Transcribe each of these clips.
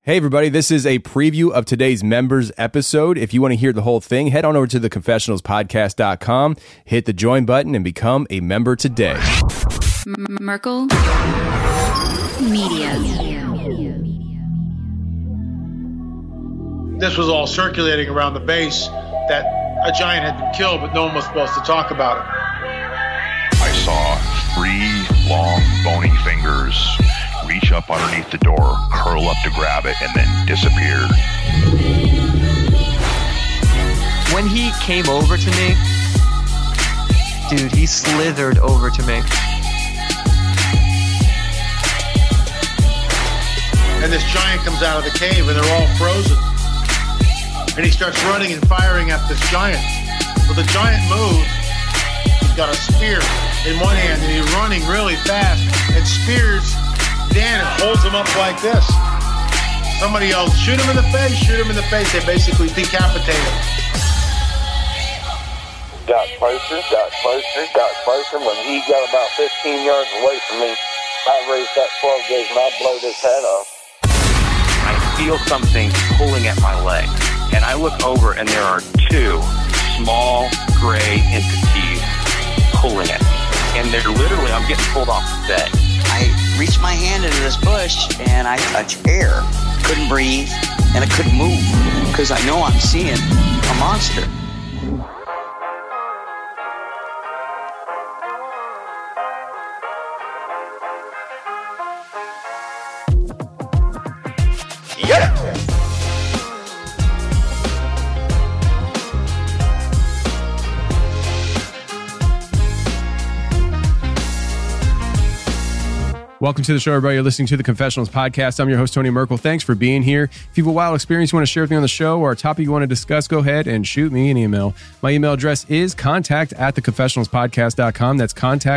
Hey everybody, this is a preview of today's members episode. If you want to hear the whole thing, head on over to theconfessionalspodcast.com, hit the join button, and become a member today. Merkel Media. This was all circulating around the base that a giant had been killed, but no one was supposed to talk about it. I saw 3 long, bony fingers reach up underneath the door, curl up to grab it, and then disappeared. When he came over to me, dude, he slithered over to me. And this giant comes out of the cave, and they're all frozen. And he starts running and firing at this giant. Well, the giant moves. He's got a spear in one hand, and he's running really fast and spears Dan and holds him up like this. Somebody yells, shoot him in the face, shoot him in the face. They basically decapitate him. Got closer. When he got about 15 yards away from me, I raised that 12 gauge and I blowed his head off. I feel something pulling at my leg, and I look over and there are 2 small gray entities pulling at me. And they're literally, I'm getting pulled off the bed. I reached my hand into this bush and I touched air. Couldn't breathe and I couldn't move because I know I'm seeing a monster. Welcome to the show, everybody. You're listening to the Confessionals Podcast. I'm your host, Tony Merkel. Thanks for being here. If you have a wild experience you want to share with me on the show or a topic you want to discuss, go ahead and shoot me an email. My email address is contact@theconfessionalspodcast.com. That's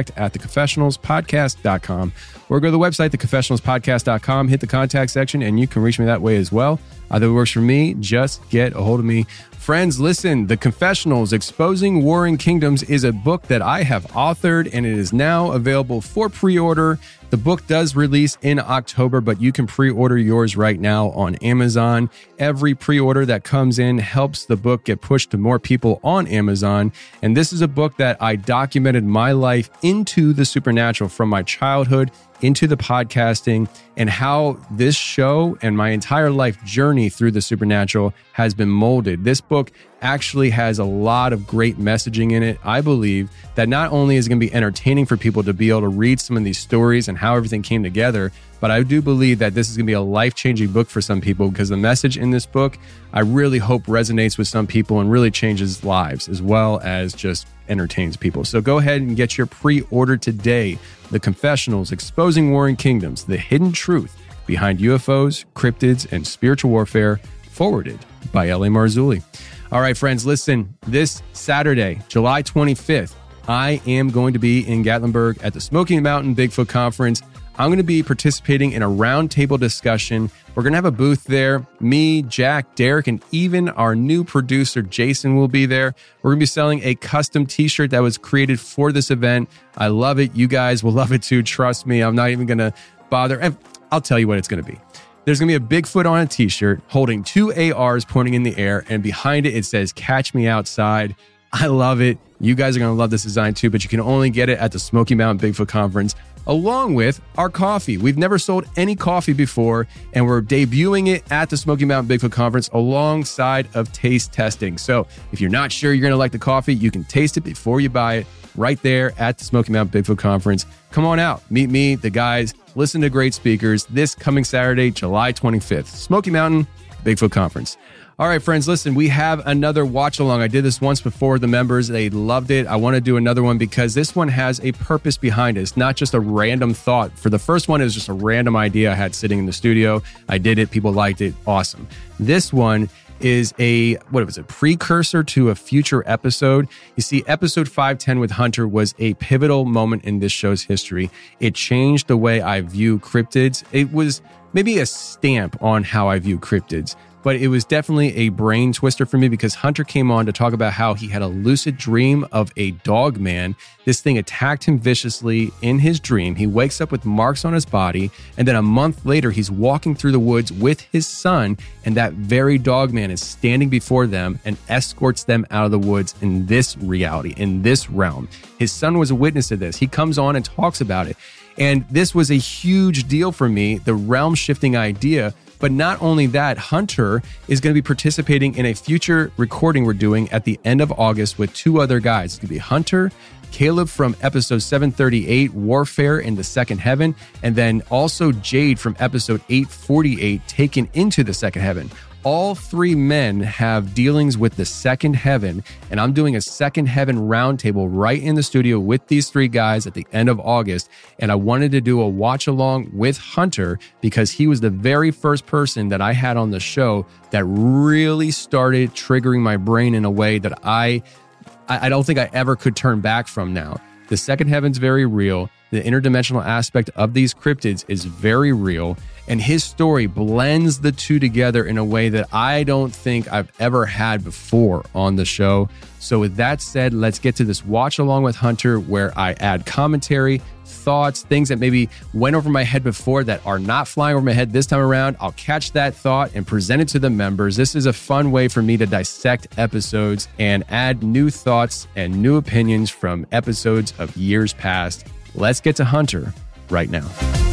contact@theconfessionalspodcast.com. Or go to the website, theconfessionalspodcast.com, hit the contact section, and you can reach me that way as well. Either works for me, just get a hold of me. Friends, listen, The Confessionals, Exposing Warring Kingdoms is a book that I have authored, and it is now available for pre-order. The book does release in October, but you can pre-order yours right now on Amazon. Every pre-order that comes in helps the book get pushed to more people on Amazon. And this is a book that I documented my life into the supernatural from my childhood into the podcasting and how this show and my entire life journey through the supernatural has been molded. This book actually has a lot of great messaging in it. I believe that not only is it going to be entertaining for people to be able to read some of these stories and how everything came together, but I do believe that this is going to be a life-changing book for some people because the message in this book, I really hope resonates with some people and really changes lives as well as just entertains people. So go ahead and get your pre-order today. The Confessionals, Exposing Warring Kingdoms, the hidden truth behind UFOs, cryptids, and spiritual warfare, forwarded by L.A. Marzulli. All right, friends, listen, this Saturday, July 25th, I am going to be in Gatlinburg at the Smoky Mountain Bigfoot Conference. I'm going to be participating in a roundtable discussion. We're going to have a booth there. Me, Jack, Derek, and even our new producer, Jason, will be there. We're going to be selling a custom t-shirt that was created for this event. I love it. You guys will love it too. Trust me. I'm not even going to bother. I'll tell you what it's going to be. There's going to be a Bigfoot on a t-shirt holding 2 ARs pointing in the air, and behind it, it says, "Catch me outside." I love it. You guys are going to love this design too, but you can only get it at the Smoky Mountain Bigfoot Conference, along with our coffee. We've never sold any coffee before, and we're debuting it at the Smoky Mountain Bigfoot Conference alongside of taste testing. So if you're not sure you're going to like the coffee, you can taste it before you buy it right there at the Smoky Mountain Bigfoot Conference. Come on out. Meet me, the guys, listen to great speakers this coming Saturday, July 25th. Smoky Mountain Bigfoot Conference. All right, friends, listen, we have another watch along. I did this once before the members. They loved it. I want to do another one because this one has a purpose behind it. It's not just a random thought. For the first one, it was just a random idea I had sitting in the studio. I did it. People liked it. Awesome. This one is a precursor to a future episode. You see, episode 510 with Hunter was a pivotal moment in this show's history. It changed the way I view cryptids. It was maybe a stamp on how I view cryptids. but it was definitely a brain twister for me because Hunter came on to talk about how he had a lucid dream of a dog man. This thing attacked him viciously in his dream. He wakes up with marks on his body, and then a month later, he's walking through the woods with his son, and that very dog man is standing before them and escorts them out of the woods in this reality, in this realm. His son was a witness to this. He comes on and talks about it. And this was a huge deal for me, the realm shifting idea. But not only that, Hunter is going to be participating in a future recording we're doing at the end of August with two other guys. It's going to be Hunter, Caleb from episode 738, Warfare in the Second Heaven, and then also Jade from episode 848, Taken into the Second Heaven. All three men have dealings with the second heaven, and I'm doing a second heaven roundtable right in the studio with these three guys at the end of August. And I wanted to do a watch along with Hunter because he was the very first person that I had on the show that really started triggering my brain in a way that I don't think I ever could turn back from now. The second heaven's very real. The interdimensional aspect of these cryptids is very real. And his story blends the two together in a way that I don't think I've ever had before on the show. So with that said, let's get to this watch along with Hunter where I add commentary, thoughts, things that maybe went over my head before that are not flying over my head this time around. I'll catch that thought and present it to the members. This is a fun way for me to dissect episodes and add new thoughts and new opinions from episodes of years past. Let's get to Hunter right now.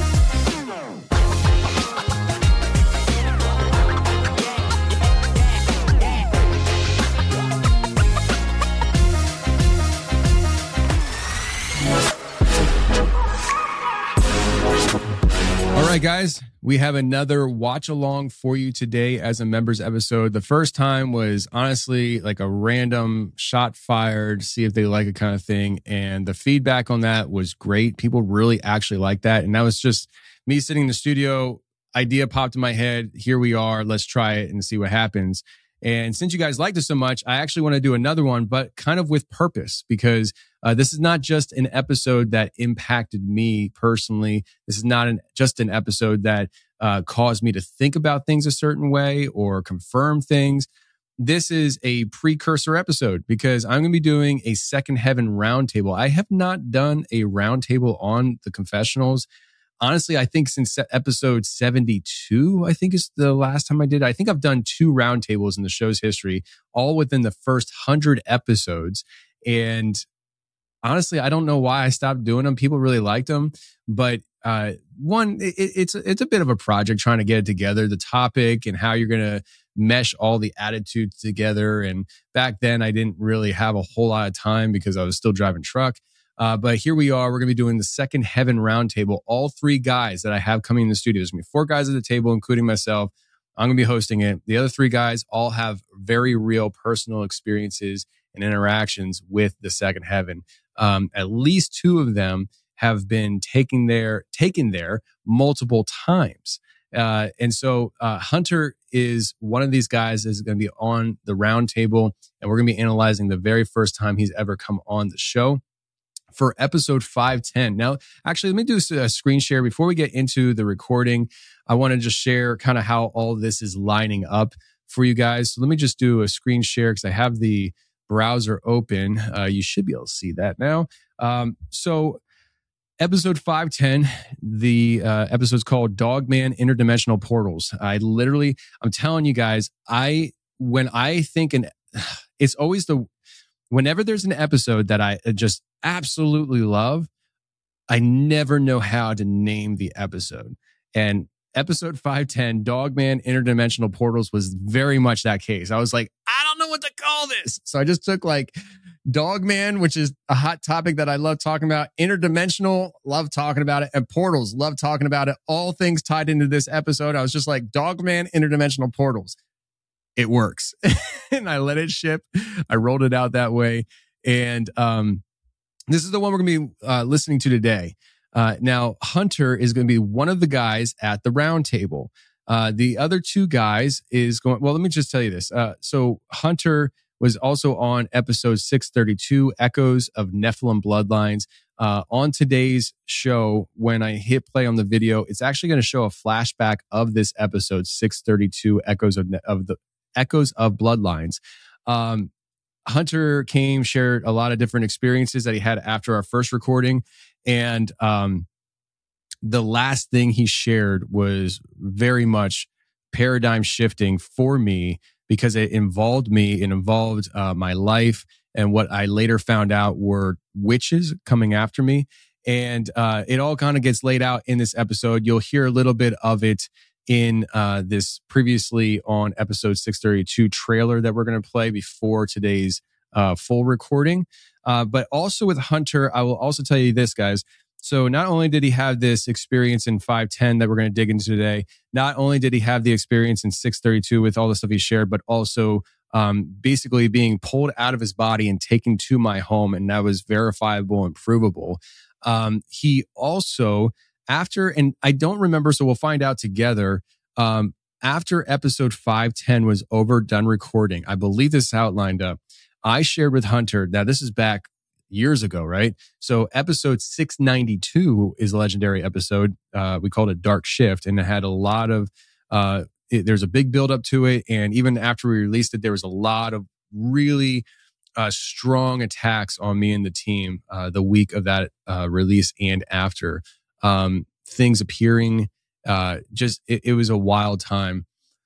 All right, guys, we have another watch along for you today as a members episode. The first time was honestly like a random shot fired, see if they like it kind of thing. And the feedback on that was great. People really actually liked that. And that was just me sitting in the studio, idea popped in my head. Here we are. Let's try it and see what happens. And since you guys liked it so much, I actually want to do another one, but kind of with purpose, because this is not just an episode that impacted me personally. This is not just an episode that caused me to think about things a certain way or confirm things. This is a precursor episode because I'm going to be doing a Second Heaven roundtable. I have not done a roundtable on the confessionals. Honestly, I think since episode 72, I think is the last time I did. I think I've done 2 roundtables in the show's history, all within the first 100 episodes. And honestly, I don't know why I stopped doing them. People really liked them. But one, it's a bit of a project trying to get it together, the topic and how you're going to mesh all the attitudes together. And back then, I didn't really have a whole lot of time because I was still driving truck. But here we are. We're going to be doing the Second Heaven Roundtable. All 3 guys that I have coming in the studio. There's going to be 4 guys at the table, including myself. I'm going to be hosting it. The other 3 guys all have very real personal experiences and interactions with the Second Heaven. At least 2 of them have been taken there multiple times. And so Hunter is one of these guys that is going to be on the roundtable, and we're going to be analyzing the very first time he's ever come on the show for episode 510. Now, actually, let me do a screen share before we get into the recording. I want to just share kind of how all this is lining up for you guys. So let me just do a screen share because I have the browser open. You should be able to see that now. So episode 510, the episode's called Dogman Interdimensional Portals. I'm telling you guys, when I think, it's always whenever there's an episode that I just absolutely love, I never know how to name the episode. And episode 510, Dogman Interdimensional Portals, was very much that case. I was like, I don't know what to call this. So I just took like Dogman, which is a hot topic that I love talking about, interdimensional, love talking about it, and portals, love talking about it. All things tied into this episode. I was just like, Dogman Interdimensional Portals. It works. And I let it ship. I rolled it out that way. And this is the one we're going to be listening to today. Now, Hunter is going to be one of the guys at the round table. The other 2 guys is going, well, let me just tell you this. So Hunter was also on episode 632, Echoes of Nephilim Bloodlines. On today's show, when I hit play on the video, it's actually going to show a flashback of this episode 632, Echoes of Bloodlines. Hunter came, shared a lot of different experiences that he had after our first recording, and the last thing he shared was very much paradigm shifting for me, because it involved me, it involved my life, and what I later found out were witches coming after me. And it all kind of gets laid out in this episode. You'll hear a little bit of it in this previously on episode 632 trailer that we're going to play before today's full recording. But also with Hunter, I will also tell you this, guys. So not only did he have this experience in 510 that we're going to dig into today, not only did he have the experience in 632 with all the stuff he shared, but also basically being pulled out of his body and taken to my home. And that was verifiable and provable. He also, after, and I don't remember, so we'll find out together, after episode 510 was over, done recording, I believe this is how it lined up. I shared with Hunter, now this is back years ago, right? So episode 692 is a legendary episode. We called it Dark Shift, and it had a lot of, there's a big build up to it. And even after we released it, there was a lot of really strong attacks on me and the team the week of that release and after. Things appearing, it was a wild time.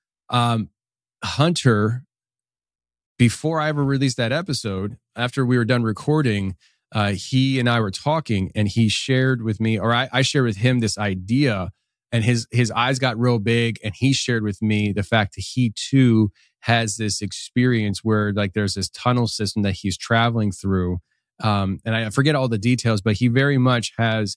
Hunter, before I ever released that episode, after we were done recording, he and I were talking, and he shared with me, or I shared with him this idea, and his eyes got real big, and he shared with me the fact that he too has this experience where like there's this tunnel system that he's traveling through. And I forget all the details, but he very much has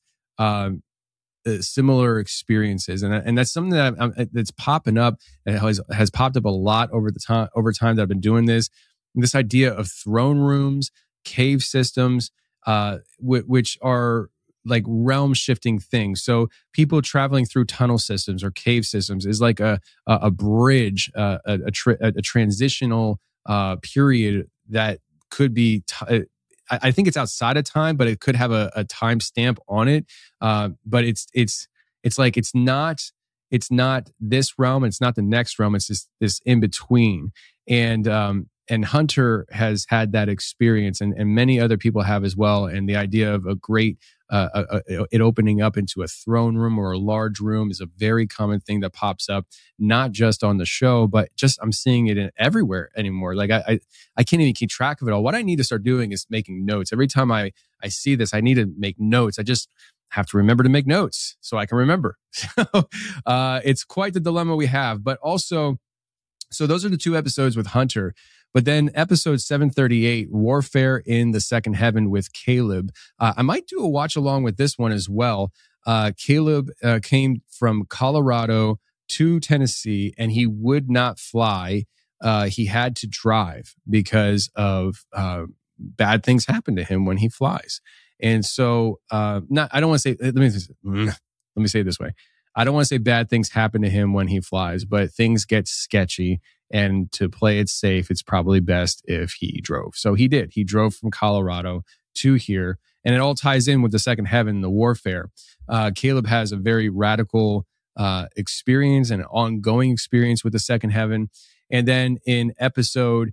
similar experiences, and that's something that that's popping up, and has popped up a lot over time that I've been doing this. This idea of throne rooms, cave systems, which are like realm shifting things. So people traveling through tunnel systems or cave systems is like a bridge, a transitional period that could be. I think it's outside of time, but it could have a time stamp on it. But it's like it's not this realm, it's not the next realm. It's this in between. And Hunter has had that experience, and many other people have as well. And the idea of a great it opening up into a throne room or a large room is a very common thing that pops up, not just on the show, but just I'm seeing it everywhere anymore. Like I can't even keep track of it all. What I need to start doing is making notes. Every time I see this, I need to make notes. I just have to remember to make notes so I can remember. It's quite the dilemma we have. But also, so those are the two episodes with Hunter. But then episode 738, Warfare in the Second Heaven with Caleb. I might do a watch along with this one as well. Caleb came from Colorado to Tennessee, and he would not fly. He had to drive because of bad things happen to him when he flies. And so, I don't want to say, let me say it this way. I don't want to say bad things happen to him when he flies, but things get sketchy. And to play it safe, it's probably best if he drove. So he did. He drove from Colorado to here. And it all ties in with the Second Heaven, the warfare. Caleb has a very radical experience and ongoing experience with the Second Heaven. And then in episode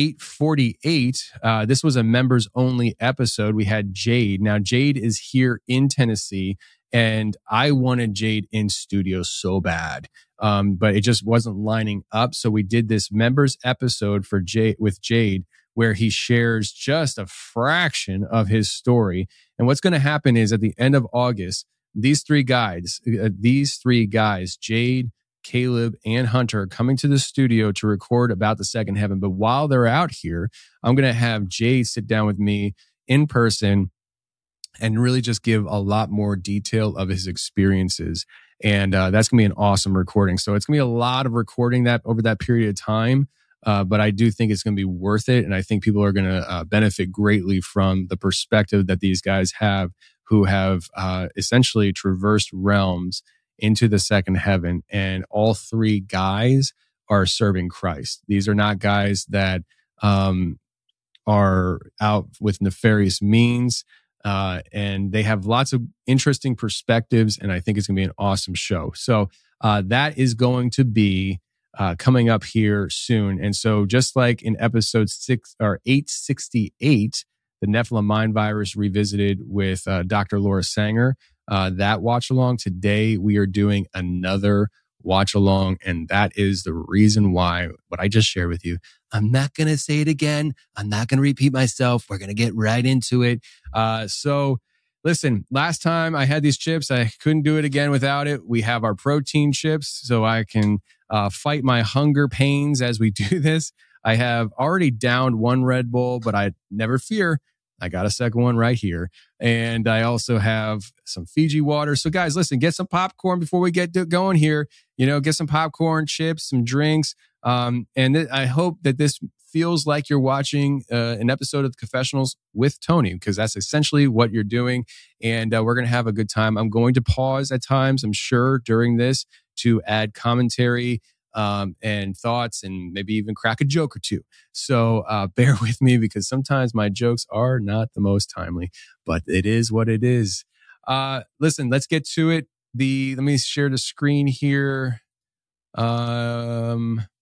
848, this was a members only episode. We had Jade. Now, Jade is here in Tennessee, and I wanted Jade in studio so bad. But it just wasn't lining up. So we did this members episode with Jade, where he shares just a fraction of his story. And what's going to happen is at the end of August, these three guys, Jade, Caleb, and Hunter, are coming to the studio to record about the Second Heaven. But while they're out here, I'm going to have Jade sit down with me in person and really just give a lot more detail of his experiences. And that's going to be an awesome recording. So it's going to be a lot of recording that over that period of time. But I do think it's going to be worth it. And I think people are going to benefit greatly from the perspective that these guys have, who have essentially traversed realms into the Second Heaven. And all three guys are serving Christ. These are not guys that are out with nefarious means. And they have lots of interesting perspectives, and I think it's going to be an awesome show. So that is going to be coming up here soon. And so just like in episode 868, the Nephilim Mind Virus Revisited with Dr. Laura Sanger, that watch along, today we are doing another watch along, and that is the reason why what I just shared with you. I'm not going to say it again. I'm not going to repeat myself. We're going to get right into it. So listen, last time I had these chips, I couldn't do it again without it. We have our protein chips so I can fight my hunger pains as we do this. I have already downed one Red Bull, but I never fear. I got a second one right here. And I also have some Fiji water. So guys, listen, get some popcorn before we get going here. Get some popcorn, chips, some drinks. I hope that this feels like you're watching an episode of The Confessionals with Tony, because that's essentially what you're doing. And we're going to have a good time. I'm going to pause at times, I'm sure, during this to add commentary and thoughts, and maybe even crack a joke or two. So bear with me, because sometimes my jokes are not the most timely, but it is what it is. Listen, let's get to it. Let me share the screen here. Where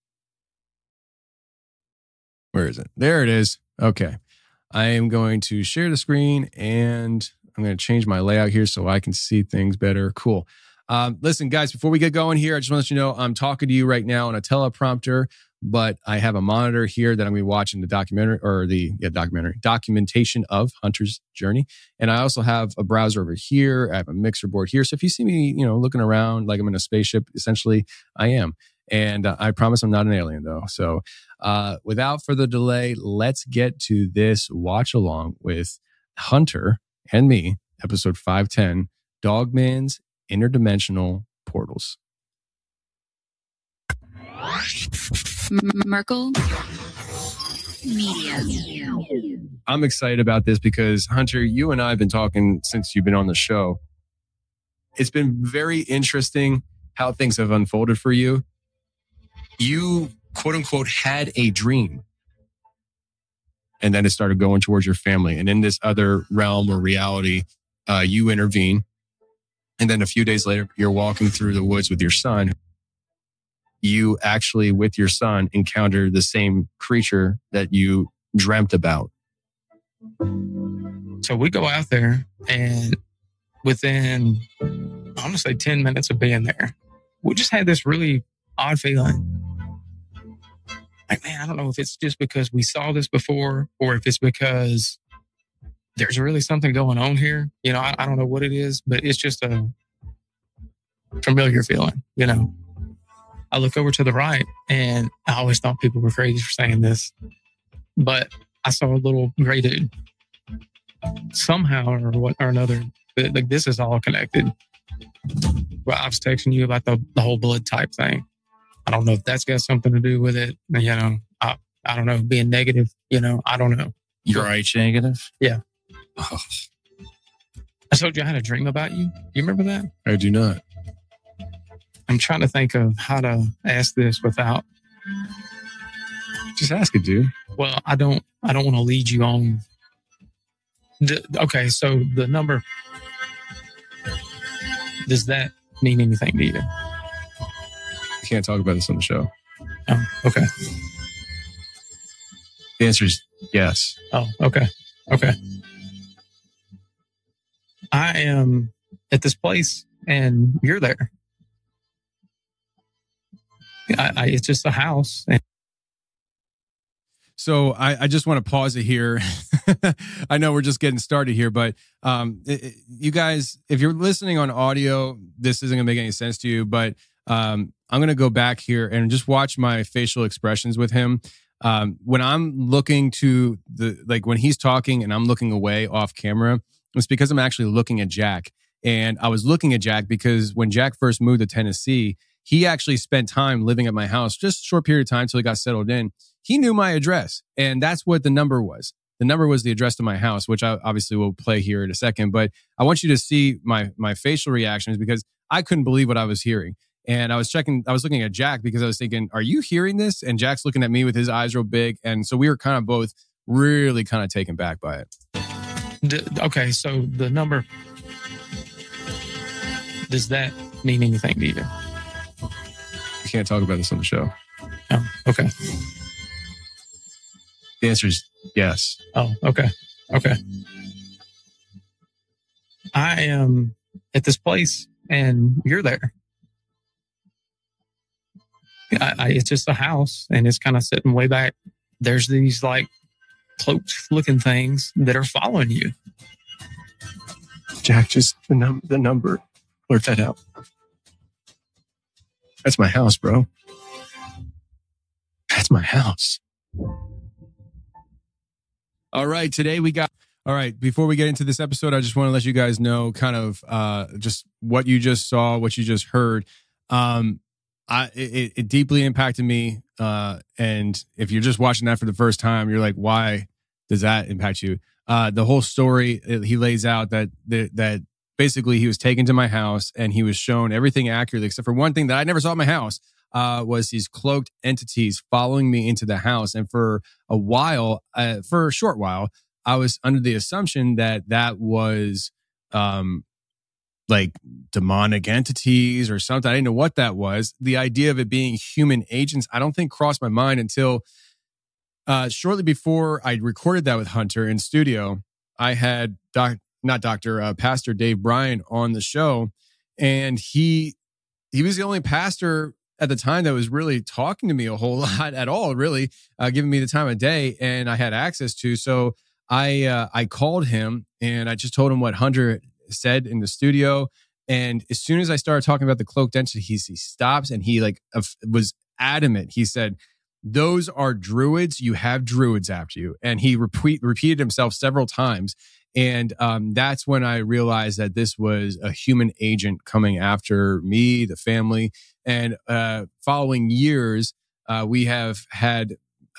is it? There it is. Okay. I am going to share the screen, and I'm going to change my layout here so I can see things better. Cool. Listen, guys, before we get going here, I just want to let you know I'm talking to you right now on a teleprompter, but I have a monitor here that I'm going to be watching the documentation of Hunter's journey. And I also have a browser over here. I have a mixer board here. So if you see me, looking around like I'm in a spaceship, essentially I am. And I promise I'm not an alien, though. So without further delay, let's get to this watch along with Hunter and me, episode 510, Dogman's Interdimensional Portals. Merkel Media. I'm excited about this because, Hunter, you and I have been talking since you've been on the show. It's been very interesting how things have unfolded for you. You, quote unquote, had a dream, and then it started going towards your family. And in this other realm or reality, you intervene. And then a few days later, you're walking through the woods with your son. You actually, with your son, encounter the same creature that you dreamt about. So we go out there, and within, honestly, 10 minutes of being there, we just had this really odd feeling. Like, man, I don't know if it's just because we saw this before, or if it's because there's really something going on here. I don't know what it is, but it's just a familiar feeling. I look over to the right, and I always thought people were crazy for saying this, but I saw a little gray dude. Somehow or another, like, this is all connected. Well, I was texting you about the whole blood type thing. I don't know if that's got something to do with it. I don't know, being negative, I don't know. You're H negative? Yeah. Oh. I told you I had a dream about you. You remember that? I do not. I'm trying to think of how to ask this without. Just ask it, dude. Well, I don't want to lead you on. Okay, so the number, does that mean anything to you? You can't talk about this on the show. Oh, okay. The answer is yes. Oh, okay. Okay. I am at this place, and you're there. It's just a house. So I just want to pause it here. I know we're just getting started here, but you guys, if you're listening on audio, this isn't going to make any sense to you, but I'm going to go back here and just watch my facial expressions with him. When I'm looking to when he's talking and I'm looking away off camera, it's because I'm actually looking at Jack. And I was looking at Jack because when Jack first moved to Tennessee, he actually spent time living at my house, just a short period of time till he got settled in. He knew my address, and that's what the number was. The number was the address to my house, which I obviously will play here in a second. But I want you to see my facial reactions because I couldn't believe what I was hearing. And I was looking at Jack because I was thinking, are you hearing this? And Jack's looking at me with his eyes real big. And so we were kind of both really kind of taken back by it. Okay, so the number, does that mean anything to you? You can't talk about this on the show. Oh, okay. The answer is yes. Oh, okay. Okay. I am at this place and you're there. It's just a house and it's kind of sitting way back. There's these like cloaked looking things that are following you. Jack, just the number. Blurt that out. That's my house, bro. That's my house. All right, before we get into this episode, I just want to let you guys know kind of just what you just saw, what you just heard. It deeply impacted me. And if you're just watching that for the first time, you're like, why does that impact you? The whole story, he lays out that basically he was taken to my house and he was shown everything accurately, except for one thing that I never saw at my house, was these cloaked entities following me into the house. And for a short while, I was under the assumption that was, like demonic entities or something. I didn't know what that was. The idea of it being human agents, I don't think crossed my mind until shortly before I recorded that with Hunter in studio. I had Pastor Dave Bryan on the show, and he was the only pastor at the time that was really talking to me a whole lot at all, really giving me the time of day, and I had access to. So I called him and I just told him what Hunter said in the studio. And as soon as I started talking about the cloaked entities, he stops and he was adamant. He said, "Those are druids. You have druids after you." And he repeated himself several times. And that's when I realized that this was a human agent coming after me, the family. And following years, we have had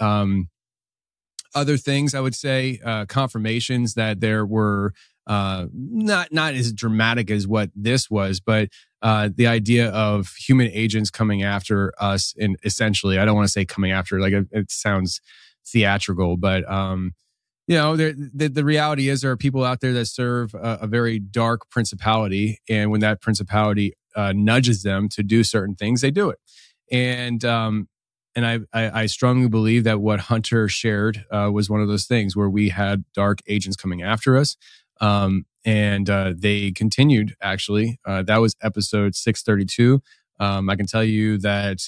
other things, I would say, confirmations that there were not as dramatic as what this was, but the idea of human agents coming after us, and essentially, I don't want to say coming after, like it sounds theatrical, but the reality is there are people out there that serve a very dark principality, and when that principality nudges them to do certain things, they do it. And I strongly believe that what Hunter shared was one of those things where we had dark agents coming after us. And they continued, actually. That was episode 632. I can tell you that,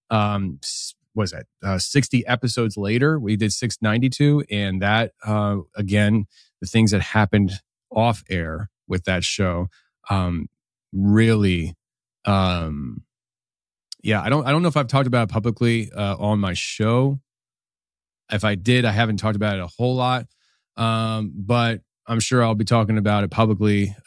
60 episodes later, we did 692. And that, again, the things that happened off air with that show, really, I don't know if I've talked about it publicly, on my show. If I did, I haven't talked about it a whole lot. But I'm sure I'll be talking about it publicly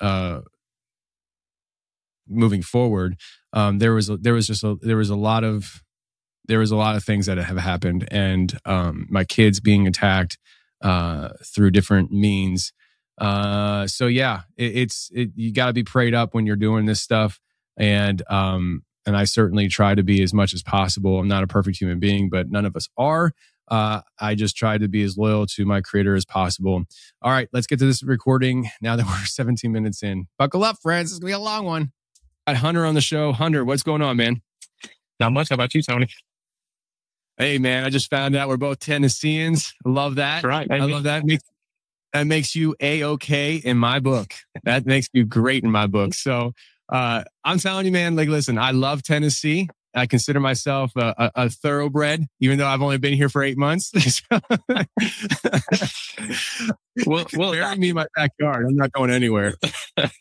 moving forward. There was a lot of things that have happened, and my kids being attacked through different means. So yeah, you got to be prayed up when you're doing this stuff, and I certainly try to be as much as possible. I'm not a perfect human being, but none of us are. I just try to be as loyal to my creator as possible. All right, let's get to this recording now that we're 17 minutes in. Buckle up, friends. It's going to be a long one. Got Hunter on the show. Hunter, what's going on, man? Not much. How about you, Tony? Hey, man, I just found out we're both Tennesseans. I love that. That's right. I love that. That makes you A-okay in my book. That makes you great in my book. So I'm telling you, man, like, listen, I love Tennessee. I consider myself a thoroughbred, even though I've only been here for 8 months. well, bury me in my backyard. I'm not going anywhere. What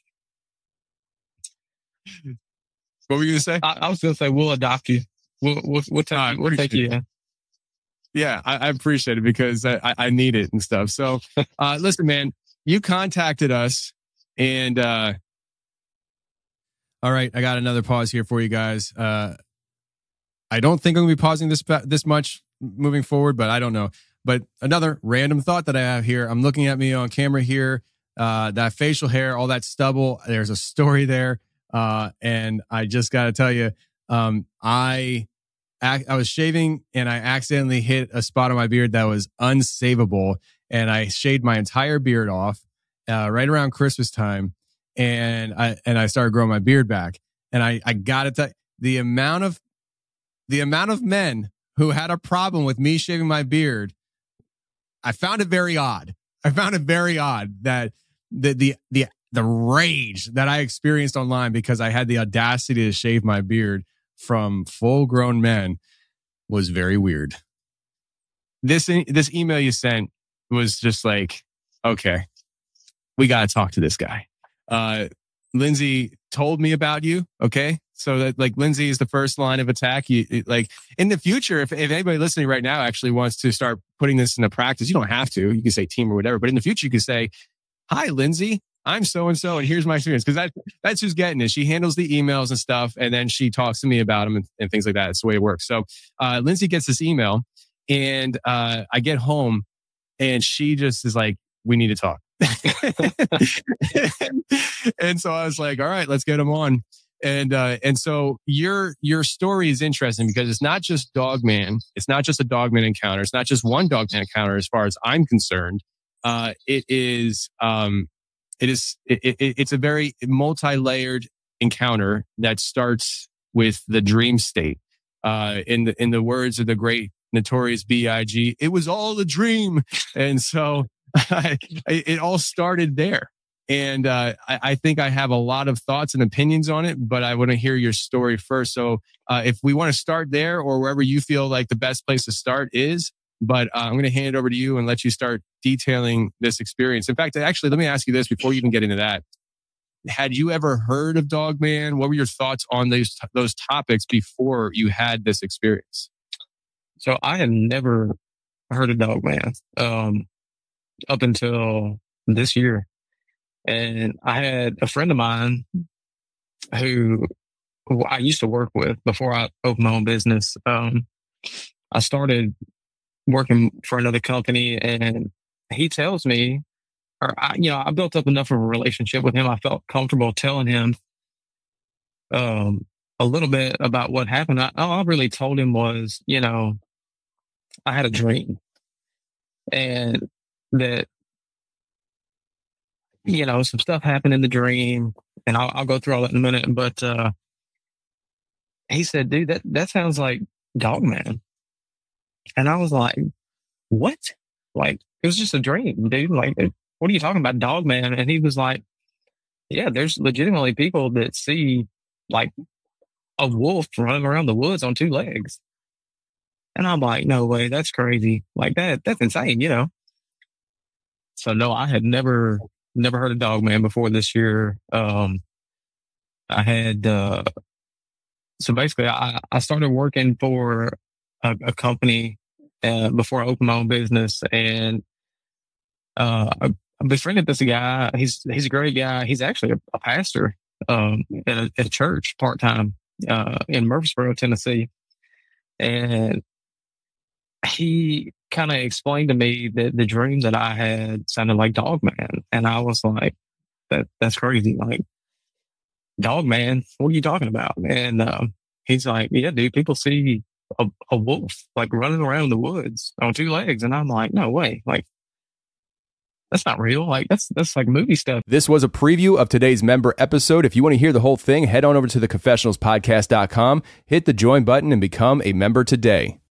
were you going to say? I was going to say, we'll adopt you. We'll take you in. Yeah, I appreciate it because I need it and stuff. So listen, man, you contacted us and all right, I got another pause here for you guys. I don't think I'm going to be pausing this much moving forward, but I don't know. But another random thought that I have here, I'm looking at me on camera here, that facial hair, all that stubble, there's a story there. And I just got to tell you, I was shaving and I accidentally hit a spot on my beard that was unsavable, and I shaved my entire beard off right around Christmas time, and I started growing my beard back. And I got to tell you, the amount of men who had a problem with me shaving my beard, I found it very odd. That the rage that I experienced online because I had the audacity to shave my beard from full-grown men was very weird. This email you sent was just like, okay, we got to talk to this guy. Lindsay told me about you. Okay. So that, like, Lindsay is the first line of attack. You like, in the future, if anybody listening right now actually wants to start putting this into practice, you don't have to. You can say team or whatever, but in the future, you can say, "Hi, Lindsay, I'm so-and-so, and here's my experience." Because that's who's getting it. She handles the emails and stuff, and then she talks to me about them and things like that. It's the way it works. So Lindsay gets this email, and I get home, and she just is like, "We need to talk." And so I was like, all right, let's get him on. And so your story is interesting because it's not just Dogman. It's not just a Dogman encounter. It's not just one Dogman encounter as far as I'm concerned. It's a very multi-layered encounter that starts with the dream state. In the words of the great Notorious B.I.G., it was all a dream. And so it all started there. And I think I have a lot of thoughts and opinions on it, but I want to hear your story first. So if we want to start there or wherever you feel like the best place to start is, but I'm going to hand it over to you and let you start detailing this experience. In fact, actually, let me ask you this before you even get into that. Had you ever heard of Dogman? What were your thoughts on those topics before you had this experience? So I had never heard of Dogman up until this year. And I had a friend of mine who I used to work with before I opened my own business. I started working for another company, and he tells me, I built up enough of a relationship with him. I felt comfortable telling him a little bit about what happened. All I really told him was, I had a dream, and that, some stuff happened in the dream, and I'll go through all that in a minute. But he said, dude, that sounds like Dogman. And I was like, what? Like, it was just a dream, dude. Like, what are you talking about, Dogman? And he was like, yeah, there's legitimately people that see like a wolf running around the woods on two legs. And I'm like, no way, that's crazy. Like that's insane, So no, I had never heard of Dogman before this year. I had, so basically I started working for a company before I opened my own business, and I befriended this guy. He's a great guy. He's actually a pastor at a church part-time in Murfreesboro, Tennessee. And he kind of explained to me that the dream that I had sounded like Dogman. And I was like, that's crazy. Like, Dogman, what are you talking about? And he's like, yeah, dude, people see a wolf like running around the woods on two legs. And I'm like, no way. Like, that's not real. Like, that's like movie stuff. This was a preview of today's member episode. If you want to hear the whole thing, head on over to theconfessionalspodcast.com, hit the join button, and become a member today.